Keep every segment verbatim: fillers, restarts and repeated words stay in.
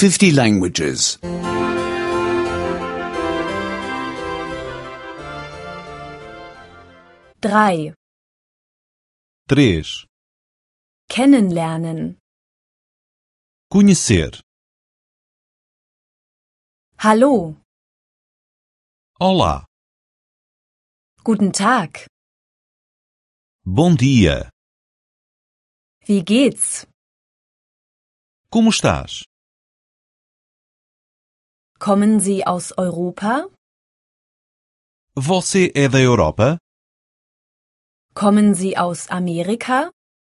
fifty languages. drei. três. Kennenlernen. Conhecer. Hallo. Olá. Guten Tag. Bom dia. Wie geht's? Como estás? Kommen Sie aus Europa? Você é da Europa? Kommen Sie aus Amerika?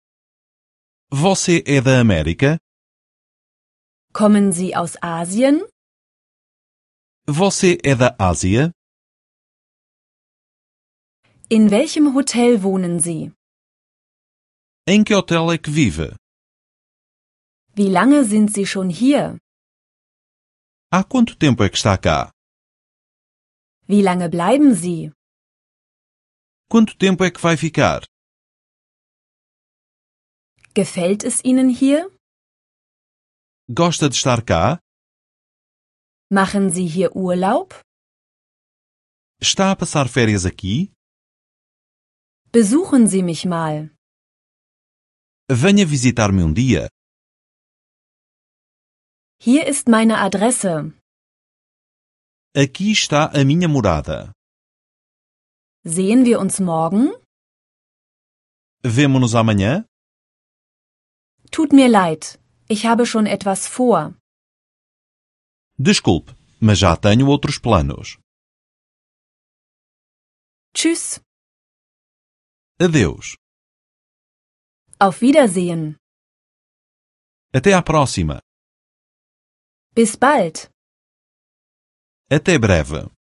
Você é da América? Kommen Sie aus Asien? Você é da Ásia? In welchem Hotel wohnen Sie? Em que hotel é que vive? Wie lange sind Sie schon hier? Há quanto tempo é que está cá? Wie lange bleiben Sie? Quanto tempo é que vai ficar? Gefällt es Ihnen hier? Gosta de estar cá? Machen Sie hier Urlaub? Está a passar férias aqui? Besuchen Sie mich mal. Venha visitar-me um dia. Hier ist meine Adresse. Aqui está a minha morada. Sehen wir uns morgen? Vemo-nos amanhã? Tut mir leid, ich habe schon etwas vor. Desculpe, mas já tenho outros planos. Tschüss. Adeus. Auf Wiedersehen. Até à próxima. Bis bald. Até breve.